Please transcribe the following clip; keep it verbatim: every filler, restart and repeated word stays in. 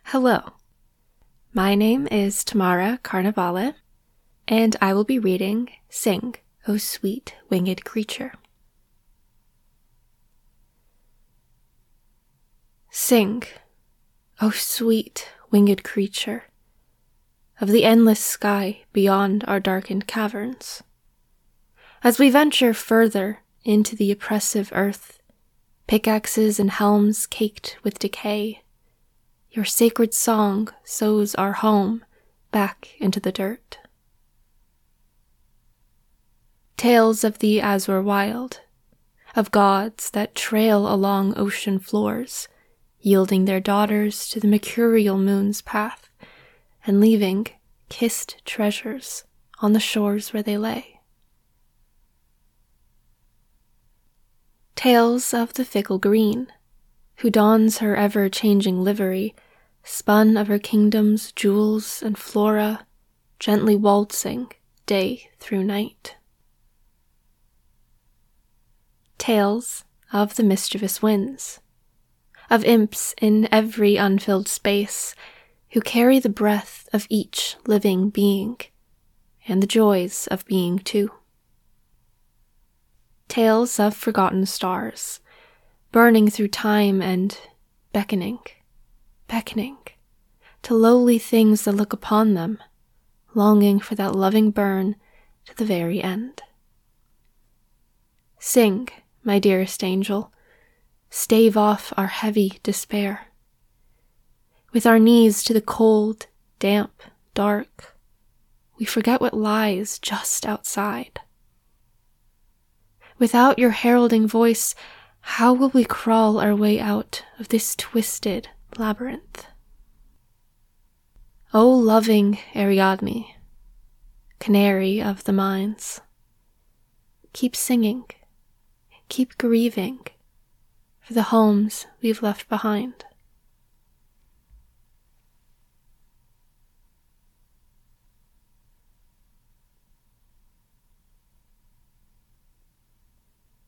Hello, my name is Tamara Carnevale, and I will be reading Sing, O Sweet Winged Creature. Sing, O sweet winged creature, of the endless sky beyond our darkened caverns. As we venture further into the oppressive earth, pickaxes and helms caked with decay, your sacred song sows our home back into the dirt. Tales of the Azure wild, of gods that trail along ocean floors, yielding their daughters to the mercurial moon's path, and leaving kissed treasures on the shores where they lay. Tales of the fickle green, who dons her ever-changing livery, spun of her kingdom's jewels and flora, gently waltzing day through night. Tales of the mischievous winds, of imps in every unfilled space, who carry the breath of each living being, and the joys of being too. Tales of forgotten stars, burning through time and beckoning, beckoning, to lowly things that look upon them, longing for that loving burn to the very end. Sing, my dearest angel, stave off our heavy despair. With our knees to the cold, damp, dark, we forget what lies just outside. Without your heralding voice, how will we crawl our way out of this twisted labyrinth? O loving Ariadne, canary of the mines, keep singing, keep grieving for the homes we've left behind.